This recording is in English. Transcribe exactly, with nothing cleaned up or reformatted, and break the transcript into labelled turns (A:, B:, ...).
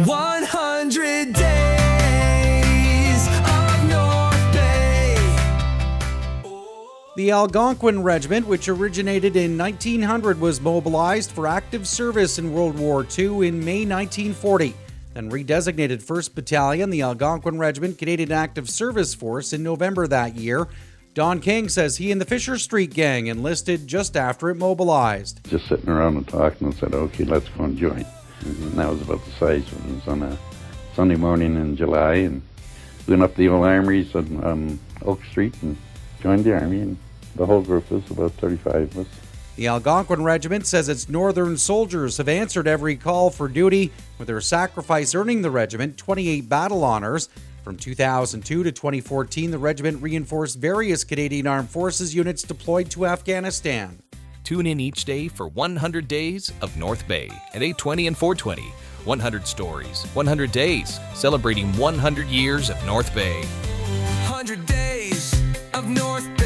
A: one hundred Days of North Bay.
B: The Algonquin Regiment, which originated in nineteen hundred, was mobilized for active service in World War Two in May nineteen forty. Then redesignated first Battalion, the Algonquin Regiment Canadian Active Service Force, in November that year. Don King says he and the Fisher Street Gang enlisted just after it mobilized.
C: Just sitting around and talking and said, okay, let's go and join. And that was about the size of it. It was on a Sunday morning in July, and went up the old armories on, on Oak Street and joined the army, and the whole group was about thirty-five of us.
B: The Algonquin Regiment says its northern soldiers have answered every call for duty, with their sacrifice earning the regiment twenty-eight battle honors. From two thousand two to twenty fourteen, the regiment reinforced various Canadian Armed Forces units deployed to Afghanistan.
D: Tune in each day for one hundred Days of North Bay at eight twenty and four twenty. one hundred stories, one hundred days, celebrating one hundred years of North Bay.
A: one hundred Days of North Bay.